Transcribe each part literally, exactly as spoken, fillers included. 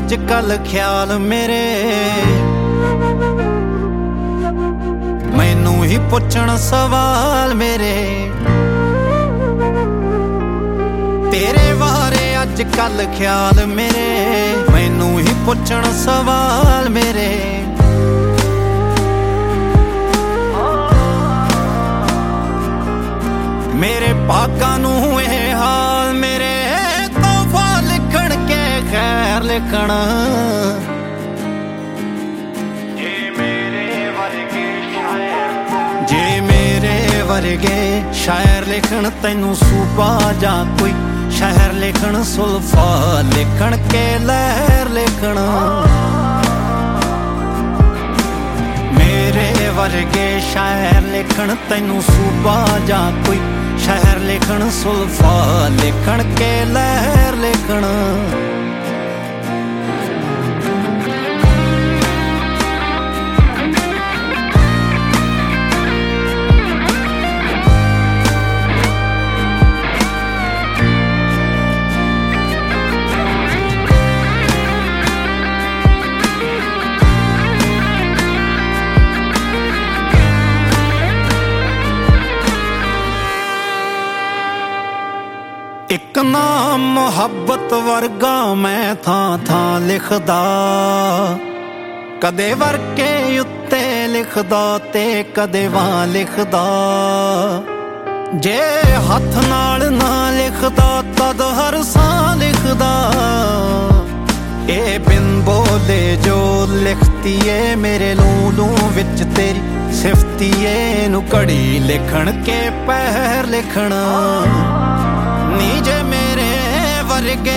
ਅੱਜ ਕੱਲ ਖਿਆਲ ਮੇਰੇ ਮੈਨੂੰ ਹੀ ਪੁੱਛਣ ਸਵਾਲ ਮੇਰੇ ਤੇਰੇ ਬਾਰੇ ਅੱਜ ਕੱਲ ਖਿਆਲ ਮੇਰੇ ਮੈਨੂੰ ਹੀ ਪੁੱਛਣ ਸਵਾਲ ਮੇਰੇ ਮੇਰੇ ਭਾਗਾਂ ਨੂੰ ਇਹ ਹਾਲ ਮੇਰੇ ਤੋਹਫਾ ਲਿਖਣ ਕੇ ਖੈਰ ਲਿਖਣਾ ਜੇ ਮੇਰੇ ਵਰਗੇ ਸ਼ਾਇਰ ਜੇ ਮੇਰੇ ਵਰਗੇ ਸ਼ਾਇਰ ਲਿਖਣ ਤੈਨੂੰ ਸੂਬਾ ਜਾਂ ਕੋਈ ਸ਼ਹਿਰ ਲਿਖਣ ਸੁਲਫਾ ਲਿਖਣ ਕੇ ਲਹਿਰ ਲਿਖਣਾ ਮੇਰੇ ਵਰਗੇ ਸ਼ਾਇਰ ਲਿਖਣ ਤੈਨੂੰ ਸੂਬਾ ਜਾਂ ਕੋਈ ਸ਼ਹਿਰ ਲਿਖਣ ਸੁਲਫਾ ਲਿਖਣ ਕੇ ਲਹਿਰ ਲਿਖਣਾ ਇੱਕ ਨਾਮ ਮੁਹੱਬਤ ਵਰਗਾ ਮੈਂ ਥਾਂ ਥਾਂ ਲਿਖਦਾ ਕਦੇ ਵਰਕੇ ਉੱਤੇ ਲਿਖਦਾ ਤੇ ਕਦੇ ਵਾਂ ਲਿਖਦਾ ਜੇ ਹੱਥ ਨਾਲ ਨਾ ਲਿਖਦਾ ਤਦ ਹਰ ਸਾਹ ਲਿਖਦਾ ਇਹ ਬਿਨ ਬੋਲੇ ਜੋ ਲਿਖਤੀ ਏ ਮੇਰੇ ਲੂ ਲੂ ਵਿੱਚ ਤੇਰੀ ਸਿਫਤੀ ਏ ਨੂੰ ਘੜੀ ਲਿਖਣ ਕੇ ਪਹਿਰ ਲਿਖਣਾ ਨੀ ਜੇ ਮੇਰੇ ਵਰਗੇ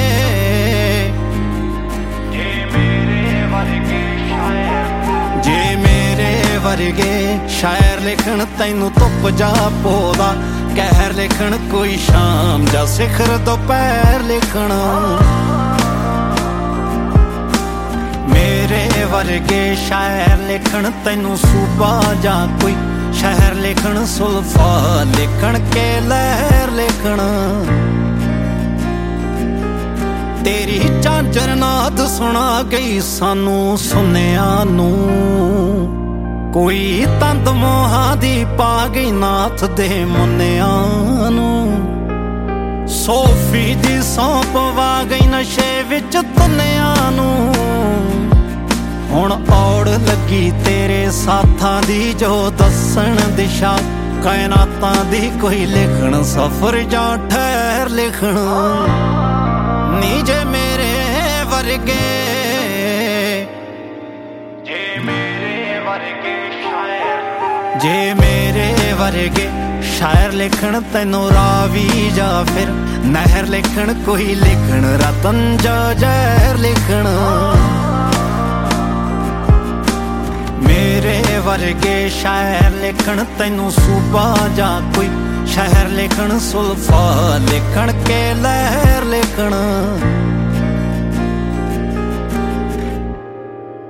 ਜੇ ਮੇਰੇ ਵਰਗੇ ਸ਼ਾਇਰ ਜੇ ਮੇਰੇ ਵਰਗੇ ਸ਼ਾਇਰ ਲਿਖਣ ਤੈਨੂੰ ਧੁੱਪ ਜਾ ਪੋਦਾ ਕਹਿਰ ਲਿਖਣ ਕੋਈ ਸ਼ਾਮ ਜਾਂ ਸਿਖਰ ਦੁਪਹਿਰ ਲਿਖਣਾ ਮੇਰੇ ਵਰਗੇ ਸ਼ਾਇਰ ਲਿਖਣ ਤੈਨੂੰ ਸੂਬਾ ਜਾਂ ਕੋਈ ਸ਼ਹਿਰ ਲਿਖਣ ਸੁਲਫਾ ਲਿਖਣ ਕੇ ਲਹਿਰ ਲਿਖਣਾ ਤੇਰੀ ਝਾਂਜਰ ਨਾਦ ਸੁਣਾ ਗਈ ਸਾਨੂੰ ਸੁਨਿਆਂ ਨੂੰ ਕੋਈ ਤੰਦ ਮੋਹਾਂ ਦੀ ਪਾ ਗਈ ਨਾਥ ਦੇ ਮੁੰਨਿਆਂ ਨੂੰ ਸੋਫੀ ਦੀ ਸੌਂ ਪਵਾ ਗਈ ਨਸ਼ੇ ਵਿੱਚ ਤੁੰਨਿਆਂ ਨੂੰ ਹੁਣ ਔੜ ਲੱਗੀ ਤੇਰੇ ਸਾਥਾਂ ਦੀ ਜੋ ਦੱਸਣ ਦਿਸ਼ਾ ਕਾਇਨਾਤਾਂ ਦੀ ਕੋਈ ਲਿਖਣ ਸਫ਼ਰ ਜਾਂ ਠਹਿਰ ਲਿਖਣ ਨੀ ਜੇ ਮੇਰੇ ਵਰਗੇ ਜੇ ਮੇਰੇ ਵਰਗੇ ਸ਼ਾਇਰ ਜੇ ਮੇਰੇ ਵਰਗੇ ਸ਼ਾਇਰ ਲਿਖਣ ਤੈਨੂੰ ਰਾਵੀ ਜਾਂ ਫਿਰ ਨਹਿਰ ਲਿਖਣ ਕੋਈ ਲਿਖਣ ਰਤਨ ਜਾਂ ਜ਼ਹਿਰ ਲਿਖਣ ਮੇਰੇ ਵਰਗੇ ਸ਼ਾਇਰ ਲਿਖਣ ਤੈਨੂੰ ਸੂਬਾ ਜਾਂ ਕੋਈ ਸ਼ਹਿਰ ਲਿਖਣ ਸੁਲਫਾ ਲਿਖਣ ਕੇ ਲਹਿਰ ਲਿਖਣਾ